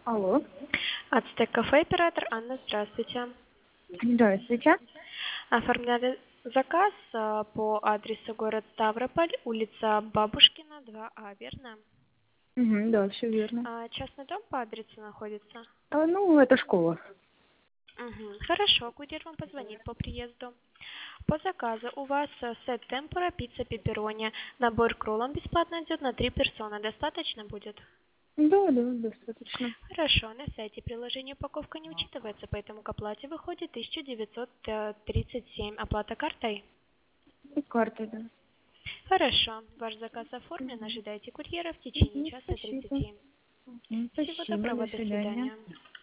Алло. Ацтек кафе, оператор Анна, здравствуйте. Здравствуйте. Оформляли заказ по адресу город Ставрополь, улица Бабушкина, 2А, верно? Мгм, да, все верно. Частный дом по адресу находится? Ну, это школа. Угу. Хорошо, курьер вам позвонит по приезду. По заказу у вас сет темпура, пицца пепперони. Набор к роллам бесплатно идет на 3 персоны. Достаточно будет? Да, да, достаточно. Хорошо, на сайте приложения упаковка не учитывается, поэтому к оплате выходит 1937. Оплата картой? И карта, да. Хорошо, ваш заказ оформлен, Мгм. ожидайте курьера в течение часа Спасибо. 30. Всего Спасибо, доброго, до до свидания. свидания.